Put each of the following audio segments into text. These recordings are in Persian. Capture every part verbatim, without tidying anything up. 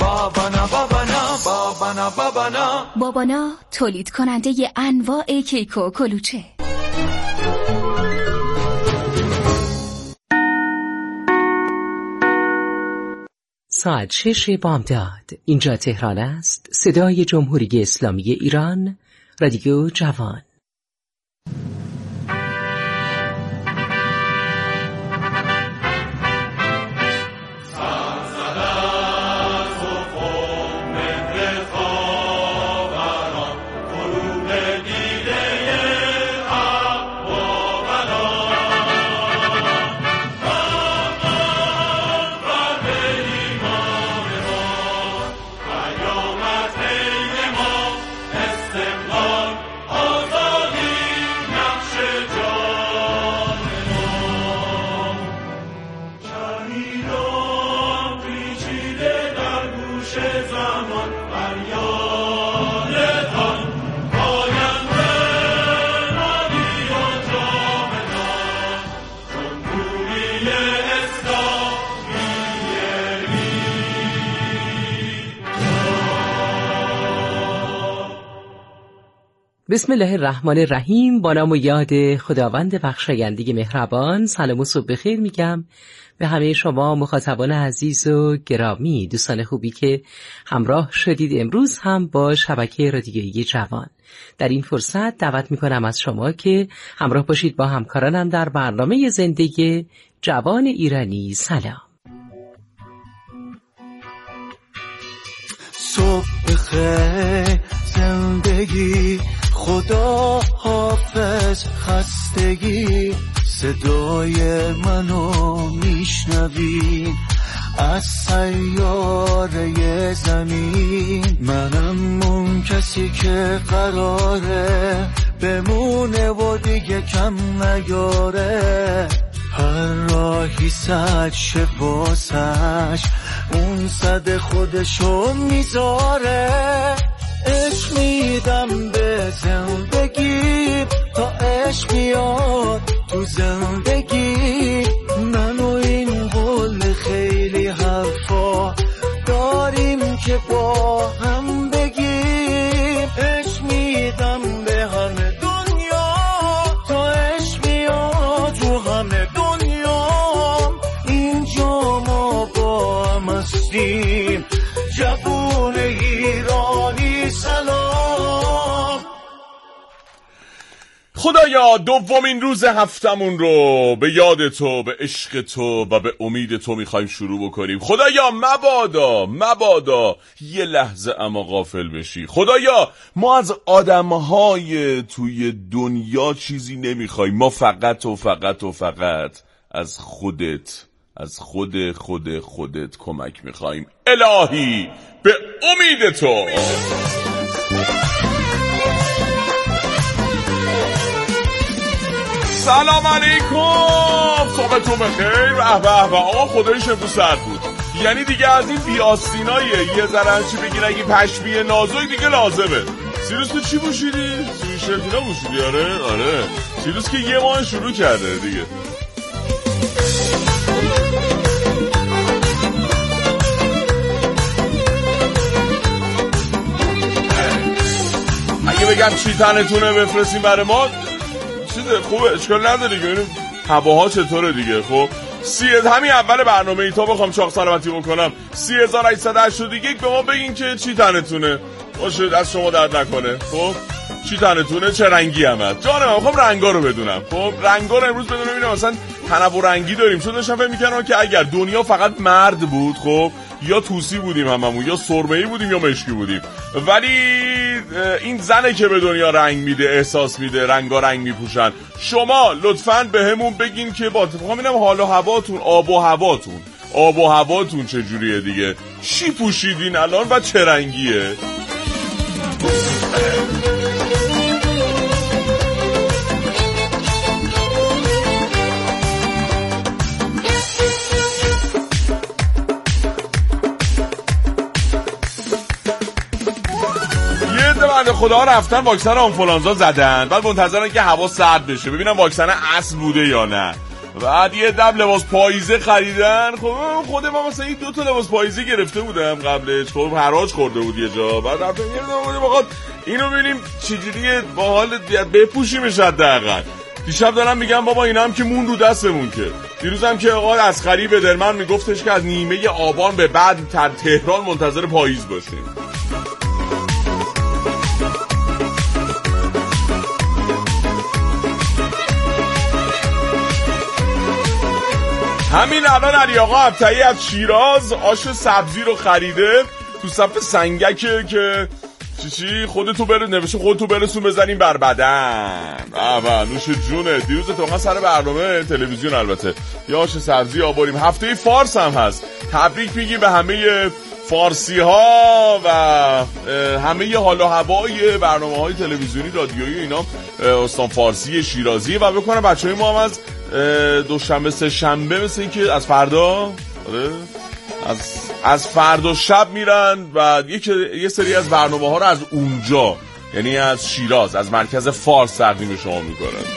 بابانا بابانا بابانا بابانا. بابانا تولید کننده انواع کیک و کلوچه. ساعت شش بامداد. اینجا تهران است. صدای جمهوری اسلامی ایران، رادیو جوان. بسم الله الرحمن الرحیم. با نام و یاد خداوند بخشاینده مهربان. سلام و صبح بخیر میگم به همه شما مخاطبان عزیز و گرامی، دوستان خوبی که همراه شدید امروز هم با شبکه رادیویی جوان. در این فرصت دعوت میکنم از شما که همراه باشید با همکارانم در برنامه زندگی جوان ایرانی. سلام. صبح بخیر زندگی، خدا حافظ خستگی، صدای منو میشنوین از سیاره زمین. منم اون کسی که قراره بمونه و دیگه کم نیاره. هر راهی سد شه واسش، اون صد خودشو میذاره. عشق میدم به زندگی تا عشق بیاد تو زندگی. من و این قول خیلی حرفا داریم که با هم بگیم. عشق میدم به همه دنیا تا عشق بیاد تو همه دنیا. اینجا ما با هم هستیم، جوون ایرانی سلام. خدایا دومین روز هفتمون رو به یاد تو، به عشق تو و به امید تو میخوایم شروع بکنیم. خدایا مبادا مبادا یه لحظه اما غافل بشی. خدایا ما از آدمهای توی دنیا چیزی نمیخوایم، ما فقط و فقط و فقط از خودت، از خود خود خودت کمک میخوایم. الهی به امید تو. سلام علیکم، صبحتون بخیر. به به به. آقا خدایش امروز سرد بود، یعنی دیگه از این بیاستینای یه ذره چی بگین اگه پشمی نازوی دیگه لازمه. سیروس تو چی پوشیدی؟ سویشرت اینا پوشیدی؟ آره آره سیروس که یه ماه شروع کرده دیگه. اگه بگم چی تنتونه بفرستیم برای ما چیزه خوبه، اشکال نداره که ببینیم هواها چطوره دیگه. خب سی همین اول برنامه ای تا بخوام چاق سلامتی بکنم سی هزار و هشتصد و هشتاد و یک به ما بگین که چی تنتونه باشه، از شما درد نکنه. خب چی تنتونه، چه رنگی همت جانم، من میخوام رنگا رو بدونم. خب رنگا رو امروز بدونم ببینم مثلا تنوع رنگی داریم، چون داشتم فکر می‌کردم که اگر دنیا فقط مرد بود خب یا طوسی بودیم هممون، یا سرمه‌ای بودیم یا مشکی بودیم، ولی این زنه که به دنیا رنگ میده، احساس میده، رنگا رنگ میپوشن. شما لطفاً بهمون بگین که با میخوام ببینم حال و هواتون، آب و هواتون آب و هواتون چجوریه دیگه، چی پوشیدین الان و چه رنگیه. بنده خدا رفتن واکسن آنفولانزا زدن، بعد منتظرن که هوا سرد بشه ببینم واکسن اصل بوده یا نه. بعد یه دم لباس پاییزه خریدن. خب خود ما مثلا این دو تا لباس پاییزه گرفته بودم قبلش، خب حراج خورده بود یه جا، بعد رفتم یه بخواد اینو ببینیم چجوریه با حال بپوشیمش حداقل. دیشب دارم میگم بابا اینا هم که مون رو دستمون که. دیروزم که آقا اسخری به درمن میگفتش که از نیمه آبان به بعد در تهران منتظر پاییز باشیم. همین الان علی آقا ابتایی از شیراز آش سبزی رو خریده تو صف سنگکه که چی چی خودتو بره نوشه خودتو برسون بزنیم بر بدن. آها نوش جونه. دیروز اتفاقا سر برنامه تلویزیون البته یا آش سبزی آواریم. هفته فارس هم هست. تبریک میگیم به همه فارسی ها و همه حال و هوای برنامه‌های تلویزیونی رادیویی اینا استان فارسی شیرازی و بکنم بچه‌های ما هم از دوشنبه سه شنبه مثل این که از فردا آره از از فردا شب میرن و یک یه سری از برنامه‌ها رو از اونجا یعنی از شیراز از مرکز فارس تقدیم شما میکنن.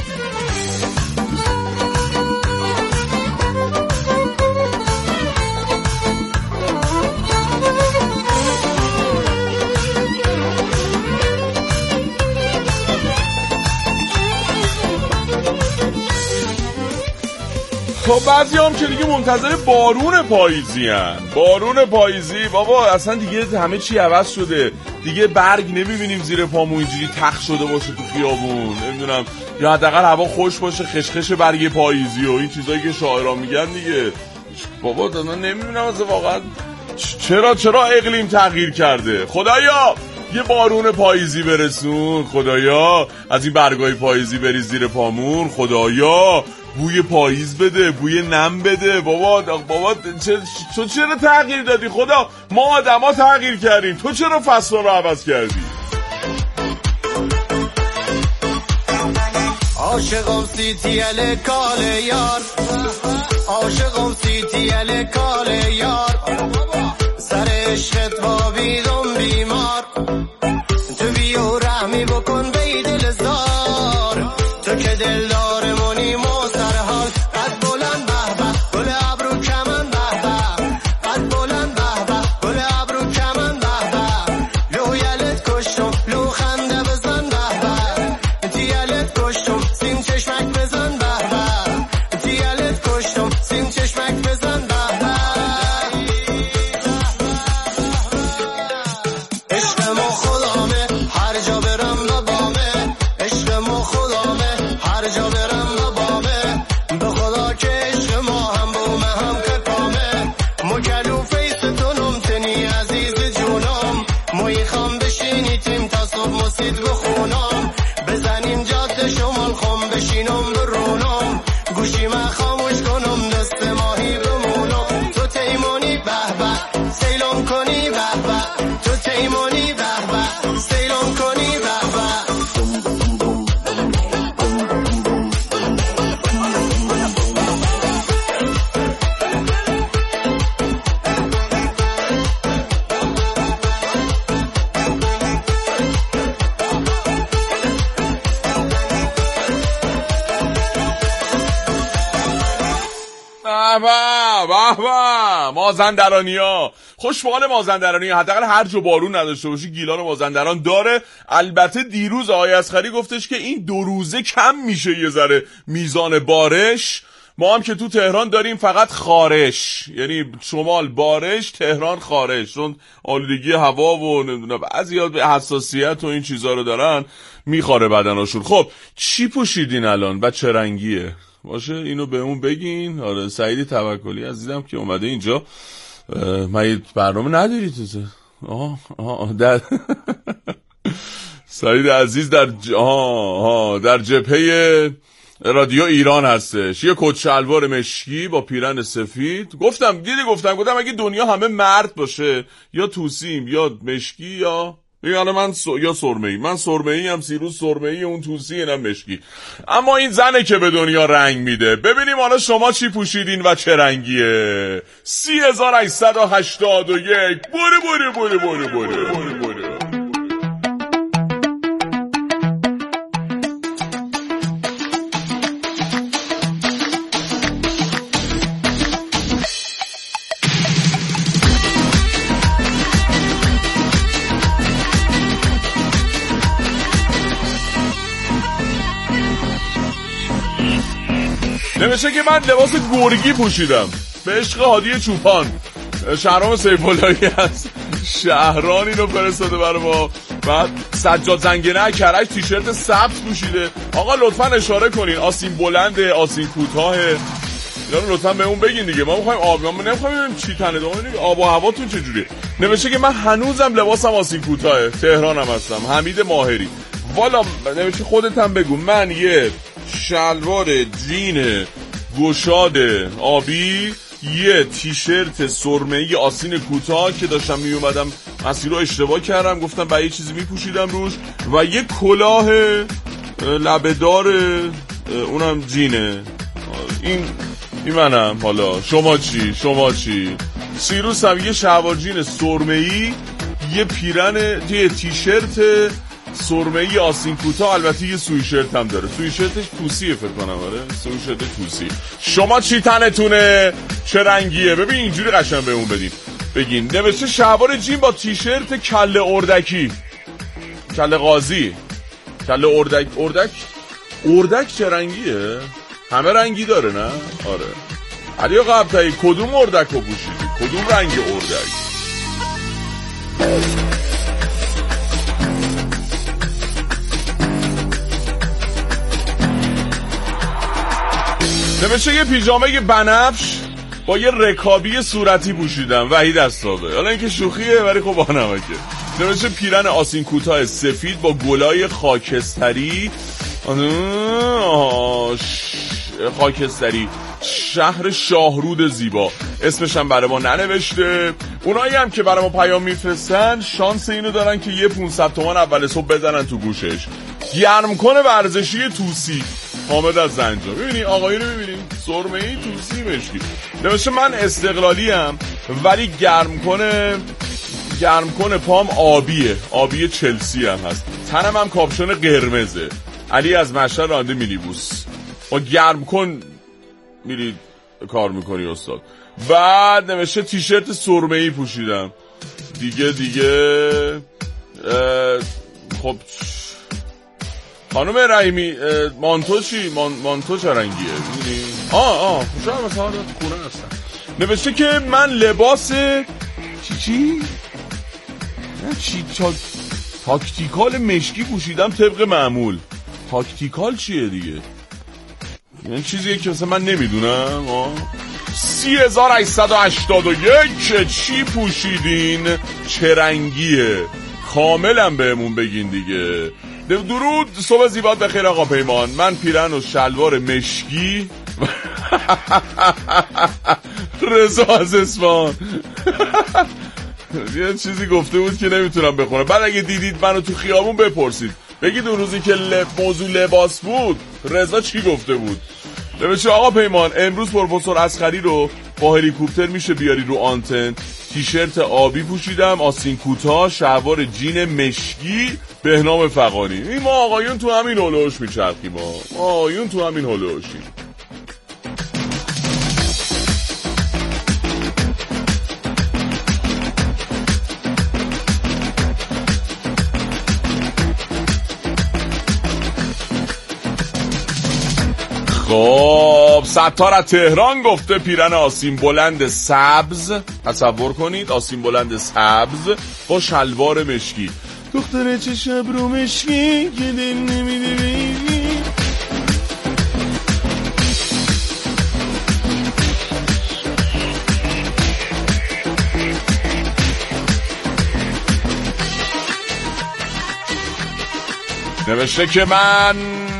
خب بعضی هم که دیگه منتظر بارون پاییزی هن. بارون پاییزی بابا اصلا دیگه همه چی عوض شده دیگه. برگ نمیبینیم زیر پامون اینجوری تخت شده باشه تو خیابون نمیدونم، یا حداقل هوا خوش باشه خشخش برگ پاییزی و این چیزایی که شاعران میگن دیگه. بابا دانا نمیدونم اصلا واقعا چرا چرا اقلیم تغییر کرده. خدایا یه بارون پاییزی برسون، خدایا از این برگای پاییزی بریز زیر پامون، خدایا بوی پاییز بده، بوی نم بده. بابا بابا تو چرا تغییر دادی خدا؟ ما آدما تغییر کردیم، تو چرا فصل رو عوض کردی؟ عاشقم سیتیل کال یار، عاشقم سیتیل کال یار، سر عشقت خوابیدم بیمار، تو بیا رحمی بکن بی دل زار، تو که دلدار منی ما سر حال قد بلند به به گل ابرو کمن به به قد بلند به به گل ابرو کمن به به لو یلت کشتم لو خنده بزن به به تیلت کشتم سین چشمک بزن به به تیلت کشتم سین چشمک بزن به به عشق ما خدامه هر جا برم بابامه، عشق ما خدامه هر جا برم بابامه، به خدا که عشق ما هم بومه هم ککامه، مو گلو فیستونم تنی عزیز جونم، موی خام بشینی تیم تا صبح مسید بخونم، بزنیم جاده شمال خم بشینم برونم، گوشی من خاموش کنم دست ماهی بمونم، تو تیمونی به به سیلم کنی به به، تو تیمونی به به سیلم کنی به به. بابا بابا مازندرانی‌ها خوشحال مازندرانی، حداقل هر جا بارون نداشته باشه گیلان مازندران داره. البته دیروز آقای اسخری گفتش که این دو روزه کم میشه یه ذره میزان بارش. ما هم که تو تهران داریم فقط خارش، یعنی شمال بارش تهران خارش، چون آلودگی هوا و نمیدونم بعضی‌ها به حساسیت و این چیزا رو دارن میخوره بدناشون. خب چی پوشیدین الان و چه رنگیه؟ باشه اینو به اون بگین. آره سعید توکلی عزیزم که اومده اینجا، من برنامه نداری تو؟ آه آه در سعید عزیز در ج... آه آه در جبهه رادیو ایران هستش، یه کت شلوار مشکی با پیرن سفید. گفتم دیدی گفتم گفتم اگه دنیا همه مرد باشه یا توسیم یا مشکی یا میگم من س... یا سرمه‌ای، من سرمه‌ای هم سیروس سرمه‌ای، اون توسی اینم مشکی. اما این زنه که به دنیا رنگ میده. ببینیم حالا شما چی پوشیدین و چه رنگیه. سی هزار و هشتصد و هشتاد و یک بوری بوری بوری بوری بوری بوری بوری. نمیشه که من لباس گرگی پوشیدم به عشق هادی چوپان. شهرام سیف‌اللهی هست شهران اینو فرستاده برای ما. بعد سجاد زنگنه کرج تیشرت سبز پوشیده. آقا لطفا اشاره کنین آستین بلنده، آستین کوتاهه، اینا رو لطفا بهمون بگین دیگه. ما می‌خوایم آب، ما نمی‌خوایم ببینیم چی تنه داره، آب و هواتون چجوریه. نمیشه که من هنوزم لباسم آستین کوتاهه، تهرانم هستم. حمید ماهری. والا نمیشه خودت هم بگو. من یه شلوار جین گشاد آبی، یه تیشرت سرمه‌ای آستین کوتاه که داشتم میومدم مسیر رو اشتباه کردم گفتم با یه چیزی میپوشیدم روش، و یه کلاه لبه‌دار اونم جینه. این این منم. حالا شما چی؟ شما چی؟ سیروس هم یه شلوار جین سرمه‌ای، یه پیرن، یه تیشرت سرمه‌ای آستین کوتاه، البته یه سویشرت هم داره. سویشرتش توسیه فکر کنم. آره سویشرت توسی. شما چی تنتونه؟ چه رنگیه؟ ببین اینجوری قشنگ بهمون بدین. بگین. نوشته شلوار جین با تیشرت کله اردکی، کله قاضی، کله اردک. اردک اردک چه رنگیه؟ همه رنگی داره نه؟ آره. علی قبطی کدوم اردک رو پوشیدی؟ کدوم رنگ اردک؟ نمیشه یه پیژامه بنفش با یه رکابی صورتی پوشیدم. وحید استابه. حالا اینکه شوخیه ولی خب با نمکه. نمیشه پیرن آستین کوتاه سفید با گلای خاکستری، خاکستری شهر شاهرود زیبا. اسمش هم برای ما ننوشته. اونایی هم که برای ما پیام میفرستن شانس اینو دارن که یه پونصد تومان اول صبح بزنن تو گوشش. گرم کنه ورزشی توسی حامد از زنجان. ببینی آقایی رو ببینی سرمه‌ای توسی مشکی. نوشته من استقلالی ام ولی گرم کنه گرم کنه پام آبیه، آبی چلسی هم هست. تنم هم کاپشن قرمزه. علی از مشهد راننده مینیبوس. با گرم کن میری کار میکنی استاد. بعد نوشته تیشرت سرمه‌ای پوشیدم دیگه دیگه. خب خانم رحیمی مانتو چی؟ مان، مانتو چه رنگیه؟ میدونی؟ آه آه خوشم مثلا خونه هستم. نوشته که من لباس چی چی؟ نه چی چا... تاکتیکال مشکی پوشیدم طبق معمول. تاکتیکال چیه دیگه؟ این چیزیه که مثلا من نمیدونم. آه سی هزار و هشتصد و هشتاد و یک چی پوشیدین؟ چه رنگیه؟ کاملا بهمون بگین دیگه. درود، صبح زیبات بخیر آقا پیمان. من پیرن و شلوار مشکی رضا از اصفهان یه چیزی گفته بود که نمیتونم بخونم. بعد اگه دیدید منو تو خیابون بپرسید بگید اون روزی که لب... موضوع لباس بود رضا چی گفته بود. نمیشه آقا پیمان امروز پروفسور اصغری رو با هلیکوپتر میشه بیاری رو آنتن. تیشرت آبی پوشیدم، آستین کوتاه، شلوار جین مشکی. بهنام فغانی. این ما آقایون تو همین هلوش میچرخیم. ما آقایون تو همین هلوشیم. خب ستار از تهران گفته پیرن آستین بلند سبز. تصور کنید آستین بلند سبز با شلوار مشکی. دختره چه شب رو مشکی که دل نمیده بیدی. نوشته که من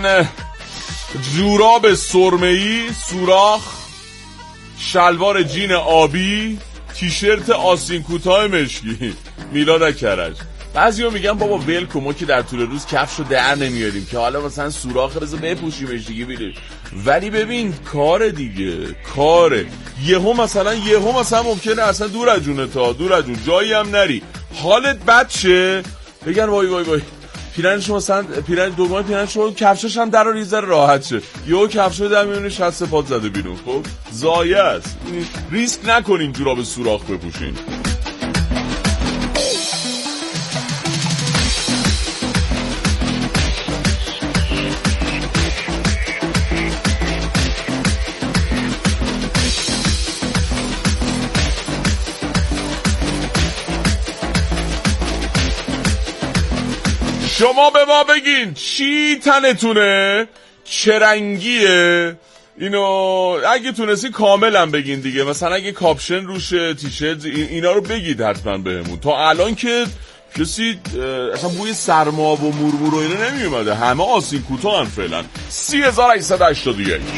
جوراب سرمه‌ای سوراخ، شلوار جین آبی، تیشرت آستین کوتاه مشکی. میلاد کرج. بعضیا میگن بابا ول کن ما که در طول روز کفشو در نمیاریم که حالا مثلا سوراخ رضا بپوشیمش دیگه بیره. ولی ببین کار دیگه کاره. یهو مثلا یهو مثلا ممکنه اصلا دور از جون تا دور از جون جایی هم نری حالت بد شه بگن وای وای وای پیرن شما مثلا پیرن دوگانه پیرن شما کفشش هم در رو ریزه راحت شه. یهو کفشو در میونه شصت پات زده بیرون. خب ضایع است. ریسک نکنین جوراب سوراخ بپوشین. شما به ما بگین چی تنتونه، چه رنگیه، اینو اگه تونستی کاملا بگین دیگه. مثلا اگه کاپشن روشه، تیشرت، اینا رو بگید حتما بهمون. تا الان که کسی اصلا بوی سرما و مورمور و اینا نمی اومده، همه آسین کوتاه هم فعلا. سی هزار و هشتصد و هشتاد و یک.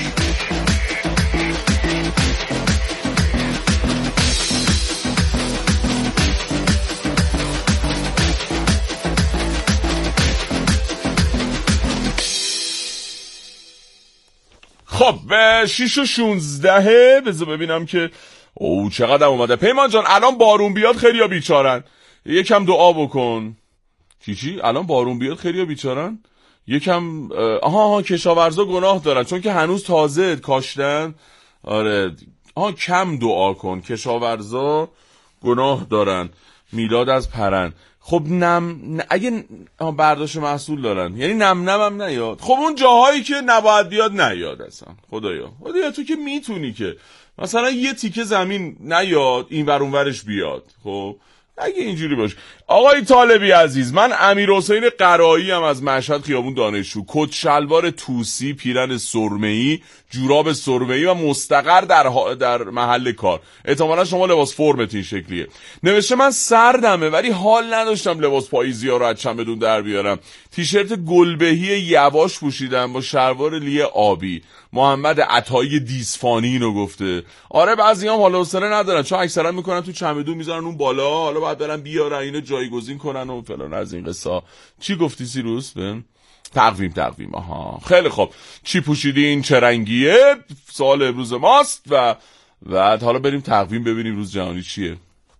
خب به شیش و شونزدهه بذار ببینم که او چقدر اومده. پیمان جان الان بارون بیاد خیلیا بیچارن، یکم دعا بکن. چی چی؟ الان بارون بیاد خیلیا بیچارن؟ یکم آها آها کشاورزا گناه دارن چون که هنوز تازه کاشتن. آره آها کم دعا کن، کشاورزا گناه دارن. میلاد از پرن. خب نم اگه برداشت محصول دارن یعنی نم نم هم نیاد. خب اون جاهایی که نباید بیاد نیاد اصلا. خدایا خدایا تو که میتونی که مثلا یه تیکه زمین نیاد این ور اون ورش بیاد. خب اگه اینجوری باشه. آقای طالبی عزیز، من امیر حسین قرایی ام از مشهد خیابون دانشجو. کت شلوار توسی، پیرن سرمه‌ای، جوراب سرمه‌ای و مستقر در ها... در محل کار. احتمالاً شما لباس فرمت این شکلیه. نوشته من سردمه ولی حال نداشتم لباس پاییزی‌ها رو از چمدون در بیارم. تیشرت گلبهی یواش پوشیدم با شلوار لی آبی. محمد عطایی دیسفانی اینو گفته. آره بعضیام حالا حوصله ندارن چون اکثرا میکنن تو چمدون میذارن اون بالا، حالا بعد برن بیارن اینو جایگزین کنن و فلان از این قصه. چی گفتی سیروس؟ بهم تقویم تقویم آها خیلی خوب. چی پوشیدین، چه رنگیه؟ سوال امروز ماست و بعد حالا بریم تقویم ببینیم روز جهانی چیه.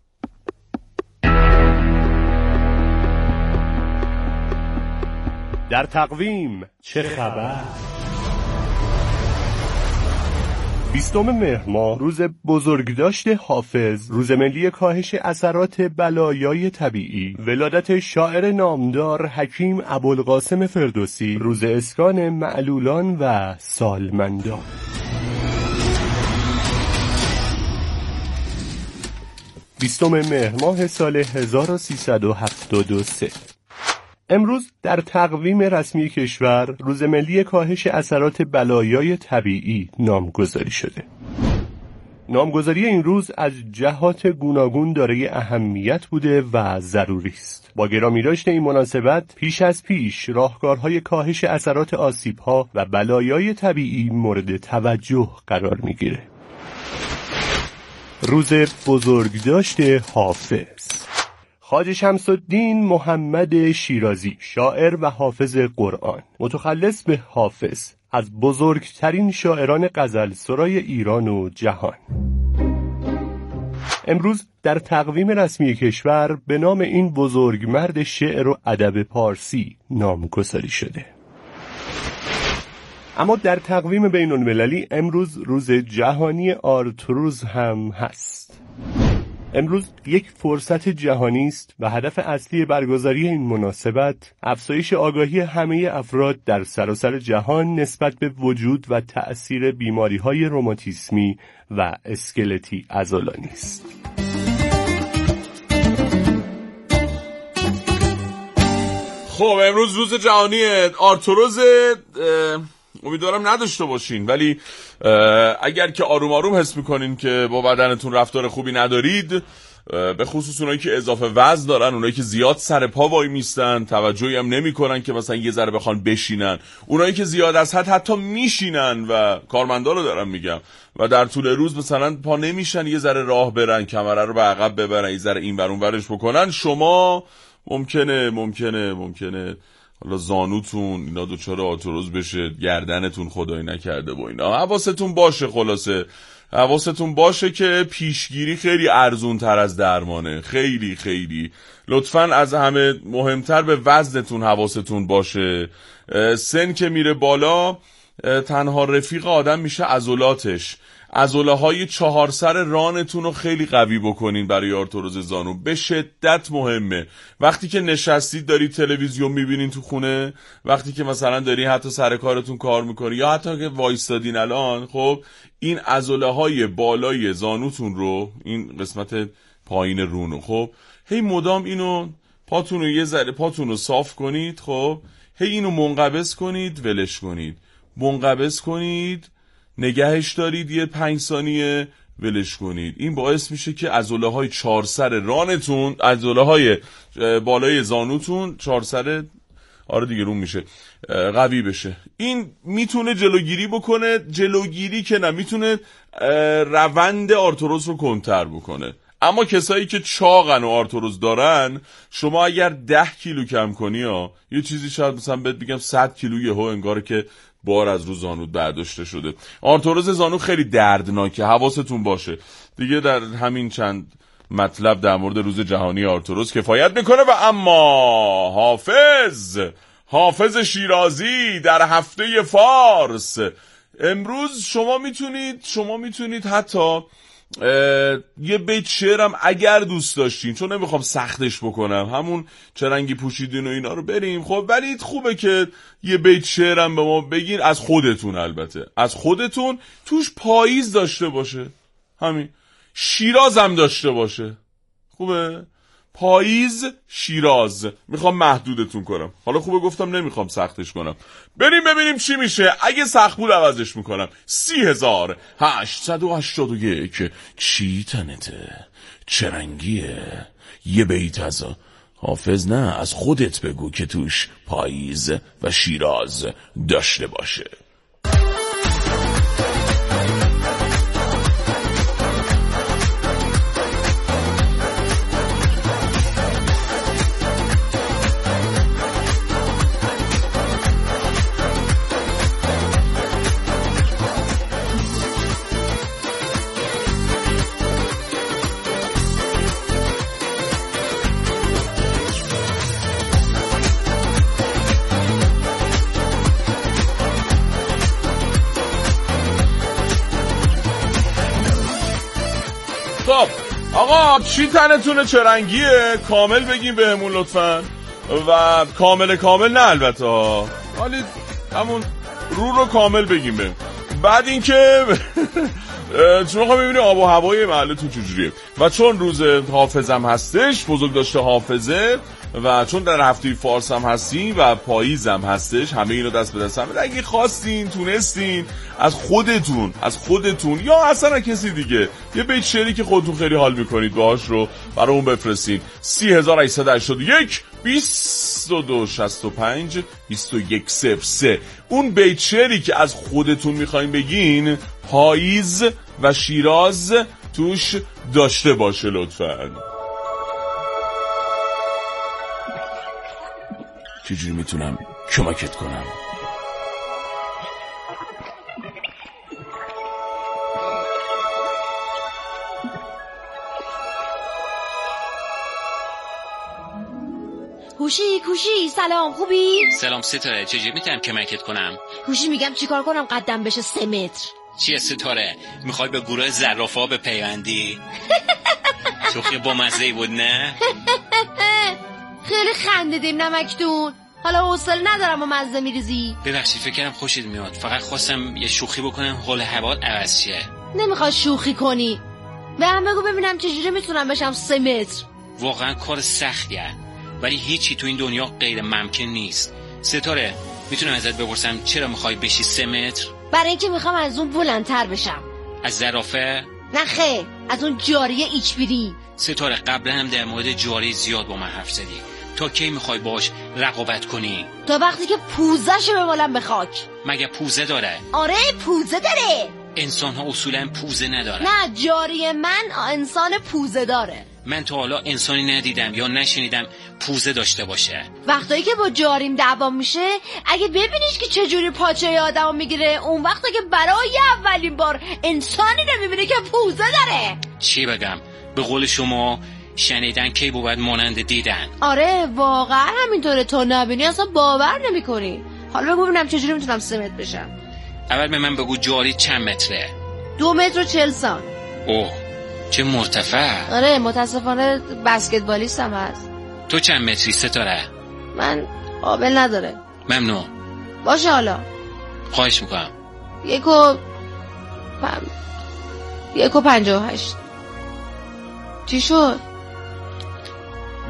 در تقویم چه خبر؟ بیستم مهر ماه روز بزرگداشت حافظ، روز ملی کاهش اثرات بلایای طبیعی، ولادت شاعر نامدار حکیم ابوالقاسم فردوسی، روز اسکان معلولان و سالمندان. بیستم مهر ماه سال هزار و سیصد و هفتاد و سه. امروز در تقویم رسمی کشور روز ملی کاهش اثرات بلایای طبیعی نامگذاری شده. نامگذاری این روز از جهات گوناگون دارای اهمیت بوده و ضروری است. با گرامی داشته این مناسبت پیش از پیش راهکارهای کاهش اثرات آسیب‌ها و بلایای طبیعی مورد توجه قرار می‌گیره. روز بزرگداشت حافظ. خواجه شمس الدین محمد شیرازی، شاعر و حافظ قرآن، متخلص به حافظ، از بزرگترین شاعران غزل سرای ایران و جهان. امروز در تقویم رسمی کشور به نام این بزرگمرد شعر و ادب پارسی نامگذاری شده. اما در تقویم بین المللی امروز روز جهانی آرتروز هم هست. امروز یک فرصت جهانی است و هدف اصلی برگزاری این مناسبت افزایش آگاهی همه افراد در سراسر جهان نسبت به وجود و تأثیر بیماری‌های روماتیسمی و اسکلتی عضلانی است. خب امروز روز جهانی آرتروز. امیدوارم نداشته باشین، ولی اگر که آروم آروم حس میکنین که با بدنتون رفتار خوبی ندارید، به خصوص اونایی که اضافه وزن دارن، اونایی که زیاد سر پا وای میستن، توجهی هم نمیکنن که مثلا یه ذره بخوان بشینن، اونایی که زیاد از حد حتی میشینن و کارمندا رو دارم میگم و در طول روز مثلا پا نمیشن یه ذره راه برن، کمره رو به عقب ببرن، یه ذره این ور اون ورش بکنن، شما ممکنه ممکنه ممکنه حالا زانوتون اینا دوچار آرتروز بشه، گردنتون خدای نکرده و اینا. حواستون باشه، خلاصه حواستون باشه که پیشگیری خیلی ارزون تر از درمانه. خیلی خیلی لطفاً از همه مهمتر به وزنتون حواستون باشه. سن که میره بالا تنها رفیق آدم میشه عضلاتش. عضله های چهار سر رانتون رو خیلی قوی بکنین برای آرتروز زانو، به شدت مهمه. وقتی که نشستید دارید تلویزیون میبینین تو خونه، وقتی که مثلا دارین حتی سر کارتون کار میکنین یا حتی که وایستادین الان، خب این عضله های بالای زانوتون رو، این قسمت پایین رونو، خب هی مدام اینو پاتون رو یه ذره پاتون رو صاف کنید. خب هی اینو منقبض کنید ولش کنید، منقبض کنید نگهش دارید یه پنج ثانیه ولش کنید. این باعث میشه که عضله های چهار سر رانتون، عضله های بالای زانوتون، چهار سر آره دیگه روم میشه، قوی بشه. این میتونه جلوگیری بکنه، جلوگیری که نه میتونه روند آرتروز رو کنتر بکنه. اما کسایی که چاقن و آرتروز دارن، شما اگر ده کیلو کم کنی ها، یه چیزی شاید مثلا بهت بگم صد کیلو یهو انگار که بار از رو زانوت برداشته شده. آرتروز زانو خیلی دردناکه، حواستون باشه دیگه. در همین چند مطلب در مورد روز جهانی آرتروز کفایت میکنه. و اما حافظ حافظ شیرازی در هفته فارس امروز شما میتونید شما میتونید حتی یه بیت شعرم اگر دوست داشتین، چون نمیخوام سختش بکنم، همون چرنگی پوشیدین و اینا رو بریم. خب ولی خوبه که یه بیت شعرم به ما بگین، از خودتون، البته از خودتون، توش پاییز داشته باشه، همین شیراز هم داشته باشه. خوبه؟ پاییز شیراز. میخوام محدودتون کنم. حالا خوبه گفتم نمیخوام سختش کنم. بریم ببینیم چی میشه اگه سخت بود عوضش میکنم. سی هزار هشتصد و هشتاد و یک. چی تنته؟ چرنگیه؟ یه بیت از حافظ نه، از خودت بگو که توش پاییز و شیراز داشته باشه. خب آقا چی تنتونه چرنگیه؟ کامل بگیم بهمون لطفاً. و کامل کامل نه البته، ولی همون رو رو کامل بگیم بهم. بعد اینکه چون میخوام ببینیم آب و هوای محلتون چجوریه. و چون روز حافظم هستش، بزرگ داشته حافظه، و چون در هفته فارس هم هستیم و پاییزم هستش، همه اینو دست به دست هم. اگه خواستین تونستین از خودتون از خودتون یا اصلا کسی دیگه یه بیت شعری که خودتون خیلی حال میکنید باهاش رو برای اون بفرستین. سی هزار و هشتصد و هشتاد و یک بیست و دو شصت و پنج بیست و یک صفر سه. اون بیت شعری که از خودتون میخواین بگین پاییز و شیراز توش داشته باشه لطفاً. چجوری میتونم کمکت کنم؟ هوشی کوشی سلام، خوبی؟ سلام ستاره، چجوری میتونم کمکت کنم؟ هوشی میگم چیکار کنم قدم بشه سه متر؟ چیه ستاره؟ میخوای به گروه زرافا بپیوندی؟ شوخی با مزه‌ای بود نه؟ خیلی خندیدیم نمکتون. حالا حوصله ندارم و مزه میریزی. ببخشید فکر کردم خوشت میاد، فقط خواستم یه شوخی بکنم حال هوا عوض شه. نمیخواد شوخی کنی. به هم بگو ببینم چجوری میتونم بشم سه متر. واقعا کار سختیه، ولی هیچی تو این دنیا غیر ممکن نیست. ستاره میتونم ازت بپرسم چرا میخوای بشی سه متر؟ برای اینکه میخوام از اون بلندتر بشم. از زرافه؟ نه خیر، از اون جاریه ایچبیری. ستاره قبلا هم در مورد جاری زیاد با من حرف زدی. تا کی میخوای باش رقابت کنی؟ تا وقتی که پوزه‌شو بمالم به خاک. مگه پوزه داره؟ آره پوزه داره. انسان ها اصولا پوزه نداره. نه جاری من انسان پوزه داره. من تا حالا انسانی ندیدم یا نشنیدم پوزه داشته باشه. وقتایی که با جاریم دعوام میشه، اگه ببینیش که چجوری پاچه آدمو میگیره، اون وقتا که برای اولین بار انسانی رو میبینه که پوزه داره. چی بگم؟ به قول شما شنیدن کی بود مانند دیدن. آره واقعا همینطوره، تو نبینی اصلا باور نمیکنی. حالا بگو ببینم چجوری میتونم سه متر بشم. اول به من بگو جاری چند متره؟ دو متر و چل سان. اوه چه مرتفع. آره متاسفانه بسکتبالیستم هست. تو چند متری ستاره؟ من قابل نداره. ممنون. باشه حالا خواهش میکنم. یک و پم... یک و پنجاه و هشت. چی شد؟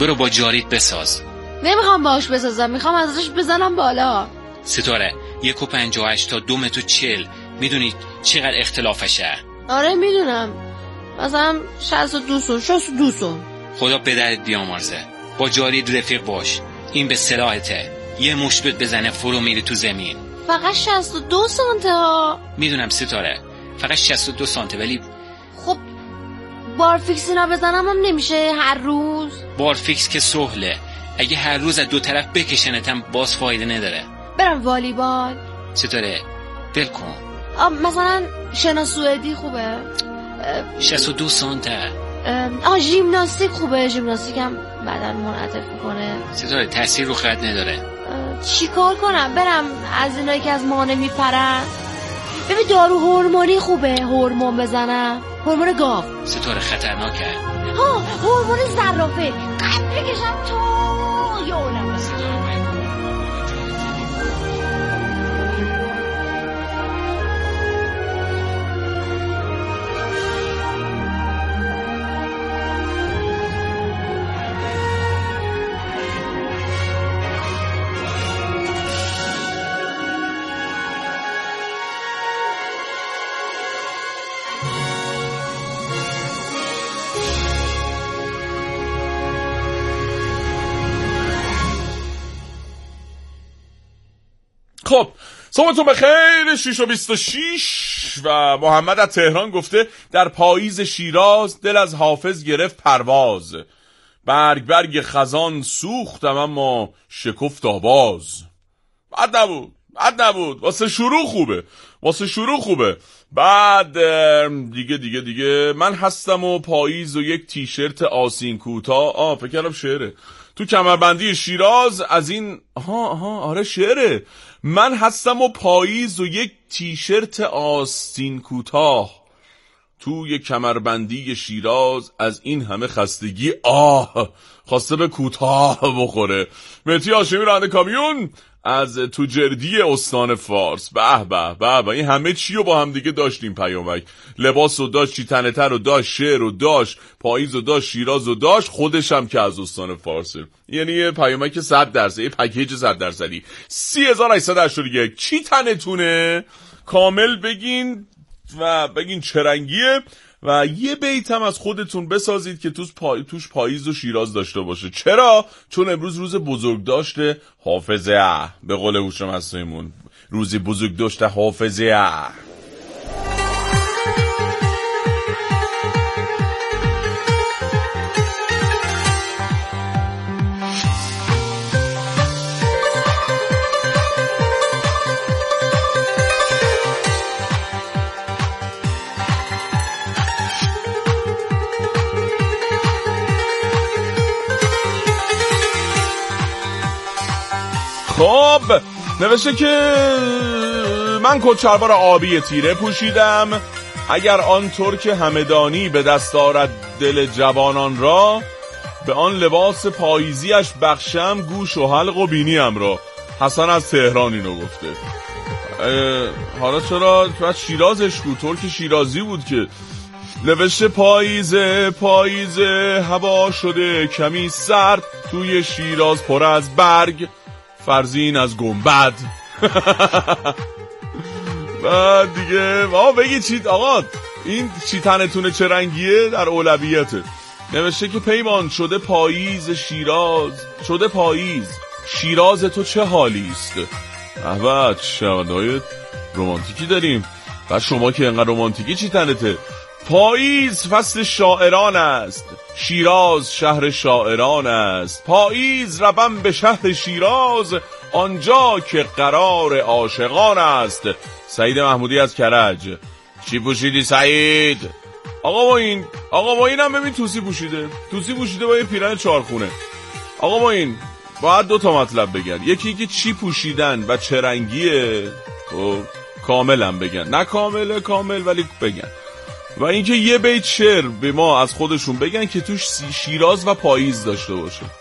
برو با جاریت بساز. نمیخوام باهاش بسازم، میخوام ازش بزنم بالا. ستاره یک و پنجاه و هشت تا دو متر و چل، میدونی چقدر اختلافشه؟ آره میدونم، مثلا شصت و دو سون شصت و دو سون. خدا پدرت بیامرزه. با جاریت رفیق باش، این به صلاحته. یه مشت بهت بزنه فرو میری تو زمین. فقط شصت و دو سانته ها. میدونم ستاره، فقط شصت و دو سانته، ولی خب بارفیکس اینا بزنم هم نمیشه هر روز؟ بارفیکس که سهله، اگه هر روز از دو طرف بکشنتم باز فایده نداره. برم والیبال. ستاره ول کن. مثلا شنا سوئدی خوبه؟ شصت و دو سانته. آه ژیمناستیک خوبه، ژیمناستیک هم بدن منعطف میکنه. ستاره تاثیر رو خط نداره. چی کار کنم؟ برم از اینایی که از مانع میپرن؟ ببین دارو هورمونی خوبه، هورمون بزنم، هورمون گاو. ستاره خطرناکه. ها هورمون زرافه، قد بکشم تو یا اولم. خب صبحتون بخیر. شیش و بیست و شیش و محمد از تهران گفته در پاییز شیراز دل از حافظ گرفت پرواز، برگ برگ خزان سوختم اما شکفت آواز. بد نبود بد نبود واسه شروع خوبه، واسه شروع خوبه. بعد دیگه دیگه دیگه من هستم و پاییز و یک تیشرت آسین کوتاه. آه فکر کردم شعره. تو کمربندی شیراز از این آها آها آره شعره. من هستم و پاییز و یک تیشرت آستین کوتاه، توی کمربندی شیراز از این همه خستگی آه خواسته به کوتاه بخوره. مهدی هاشمی راننده کامیون از تو جردی استان فارس. به به به به این همه چی رو با هم دیگه داشتیم. پیامک لباس رو داشت، چی تنه تر رو داشت، شعر رو داشت، پاییز رو داشت، شیراز رو داشت، خودش هم که از استان فارسه. یعنی یه پیامک صد درصد، یه پکیج صد درصدی. سی هزار و هشتصد و هشتاد و یک چی تنتونه کامل بگین و بگین چه رنگیه و یه بیت هم از خودتون بسازید که توش, پا... توش پاییز و شیراز داشته باشه. چرا؟ چون امروز روز بزرگ داشته حافظه، به قول هوشم هستیمون روزی بزرگ داشته حافظه. خب نوشته که من کچلوار آبی تیره پوشیدم، اگر آن ترک همدانی به دست آرد دل جوانان را، به آن لباس پاییزیش بخشم گوش و حلق و بینیم را. حسن از تهران اینو گفته. حالا چرا تو شیرازش بود؟ ترک شیرازی بود که نوشته پاییزه پاییزه هوا شده کمی سرد، توی شیراز پر از برگ فرزین از گنبد. بعد دیگه آقا بگی چی آقا این چی تنتونه چه رنگیه در اولویته. نوشته که پیمان شده پاییز شیراز، شده پاییز شیراز تو چه حالیست. احبت شمدهای رومانتیکی داریم. بعد شما که انقدر رومانتیکی چی تنته؟ پاییز فصل شاعران است، شیراز شهر شاعران است. پاییز روم به شهر شیراز، آنجا که قرار عاشقان است. سعید محمودی از کرج. چی پوشیدی سعید؟ آقا با این آقا با اینم ببین توسی پوشیده، توسی پوشیده با یه پیرن چارخونه. آقا با این باید دو تا مطلب بگن، یکی اینکه چی پوشیدن و چه رنگیه، خب کاملا بگن، نه کامله کامل ولی بگن. و اینکه یه بیت شعر به ما از خودشون بگن که توش شیراز و پاییز داشته باشه.